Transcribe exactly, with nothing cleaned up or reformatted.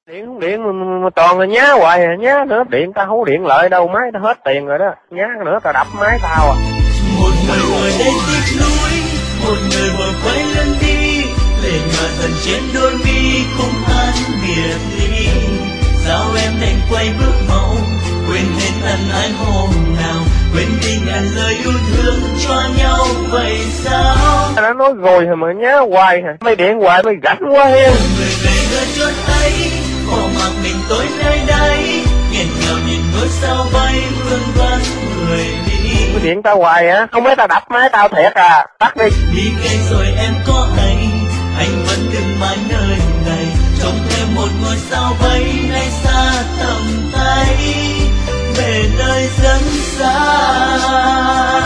Điện không điện mà, mà toàn là nhá hoài à, nhá nữa điện tao không điện lợi đâu, máy tao hết tiền rồi đó, nhá nữa tao đập máy tao à. Một người ngồi đây tiếc nuối, một người vội quay lưng đi, lệ nhòa dần trên đôi mi không than biệt ly. Sao em đành quay bước mau, quên hết ân ái hôm nào, quên đi ngàn lời yêu thương cho nhau vậy sao? Tao đã nói rồi hả mà nhá hoài hả, mày điện hoài mày gánh quá hen. Người về nơi chốn ấy, bỏ mặc mình tối nơi đây, nghẹn ngào nhìn ngôi sao bay vương vấn người đi. Mày điện tao hoài hả, không biết tao đập máy tao thiệt à, tắt đi. Đi cây rồi em có anh, anh vẫn đừng mãi nơi này, trông thêm một ngôi sao bay nay xa tầm tay, về nơi rất xa.